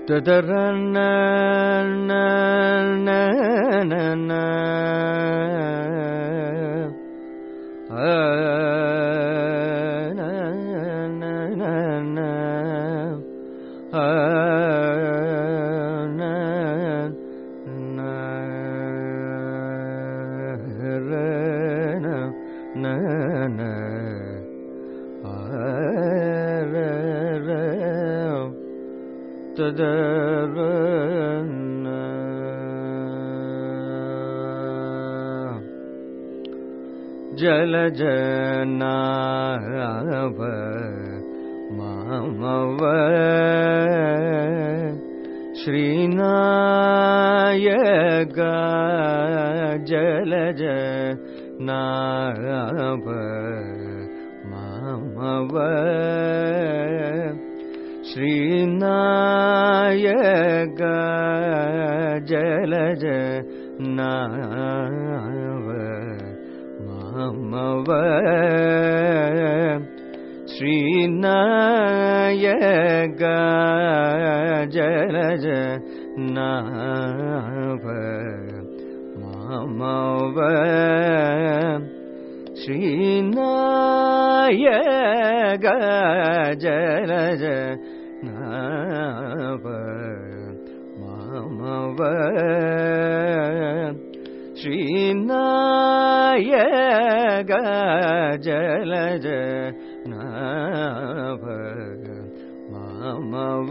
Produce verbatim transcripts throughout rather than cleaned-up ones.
ததரன ஜலஜநாப மாமவ ஸ்ரீநாயக ஜலஜநாப மாமவ ஸ்ரீநாயக ஜலஜநாப மாமவ ஸ்ரீநாயக ஜலஜநாப மாமவ ஸ்ரீநாயக ஜலஜநாப மாமவ ஸ்ரீநாயக ஜலஜநாப மாமவ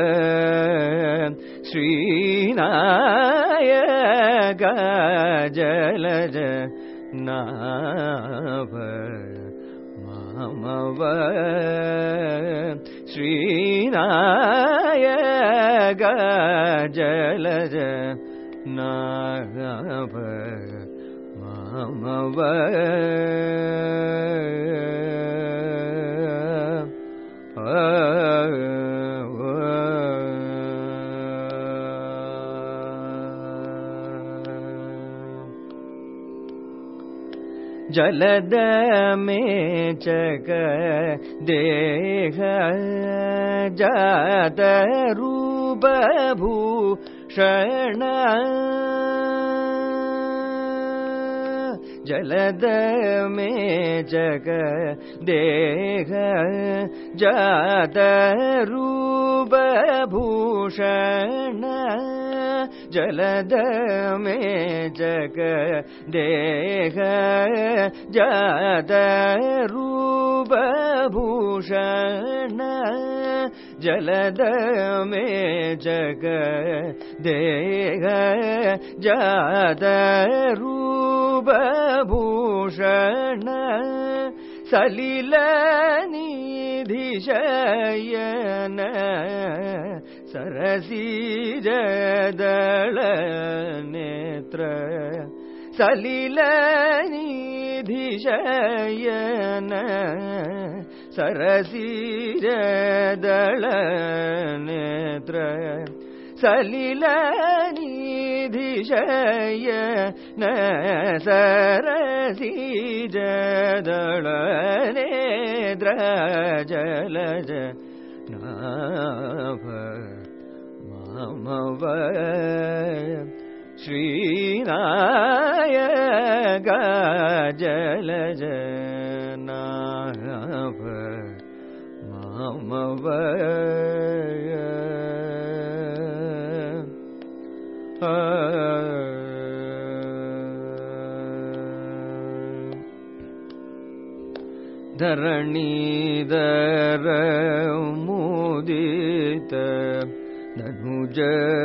ஸ்ரீநாயக ஜலஜநாப மாமவ ஸ்ரீநாயக ஜலஜநாப மாமவ ஜலத மேச்சக தேக ஜாத ரூப பூஷண ஜலத மேச்சக தேக ஜாத ரூப பூஷண ஜலத மேச்சக தேக ஜாத ரூப பூஷண ஜலத மேச்சக தேக ஜாத ரூப பூஷண சலில நிதிஷயன சரசிஜதள நேத்ர சலில நிதிஷயன சரசிஜதள நேத்ர சலில நிதிஷயன சரசிஜதள நேத்ர ஜலஜ நாப மாமவ ஸ்ரீநாயக ஜலஜநாப மாமவ தரணீதர முதித தனுஜ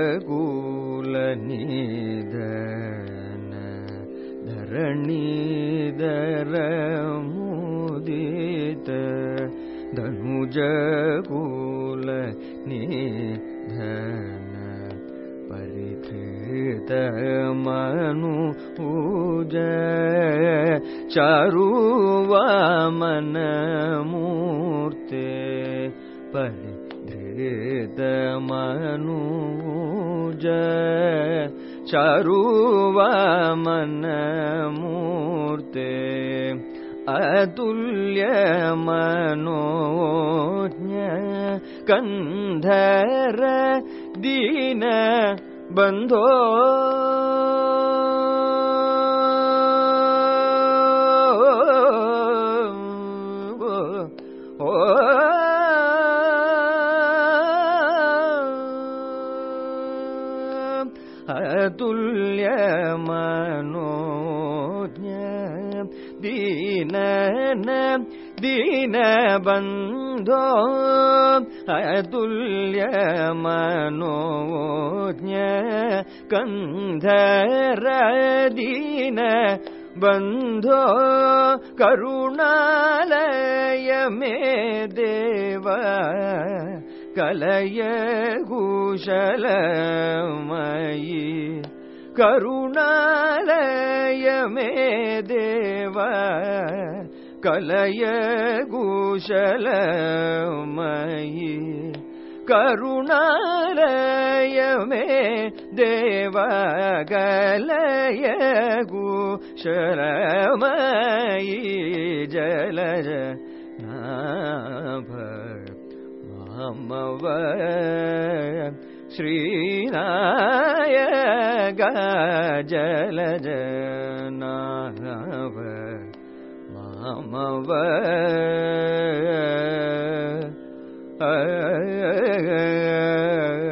கூலநிதன தரணீதர முதித தனுஜ கூலநிதன பரிகிருத மனு பூஜ சாருவாமன மூர்த்தே பரிகிருத மனு பூஜ சாருவாமன மூர்த்தே அதுல்ய மனோஜ்ஞ கந்தர ದೀನ ಬಂಧೋ ಅತುಲ್ಯ ಮನೋಜ್ಞ ದೀನನ ದೀನ ಬಂಧೋ ಅತುಲ್ಯ ಮನೋಜ್ಞ ಕಂಧರ ದೀನ ಬಂಧೋ ಕರುಣಾಲಯ ಮೇ ದೇವ ಕಲಯ ಕುಶಲಮಯಿ ಕರುಣಾಲಯ ಮೇ ದೇವ ಕಲಯ ಕುಶಲಮಯಿ ಕರುಣಾಲಯ ಮೇ ದೇವ ಕಲಯ ಕುಶಲಮಯಿ ಜಲಜ ನಾಭ ಮಾಮವ ಶ್ರೀನಾಯಕ ಜಲಜ ನಾಭ ಮಾಮವ ಆ